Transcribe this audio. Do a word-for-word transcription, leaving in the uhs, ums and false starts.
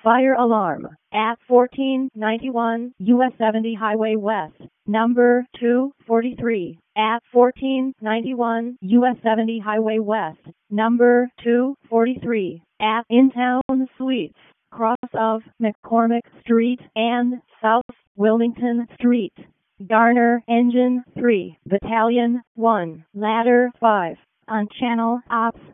Fire alarm at fourteen ninety-one U S seventy Highway West, number two forty-three. At fourteen ninety-one U S seventy Highway West, number two forty-three. At In-Town Suites, cross of McCormick Street and South Wilmington Street. Garner Engine three, Battalion one, Ladder five. On Channel Ops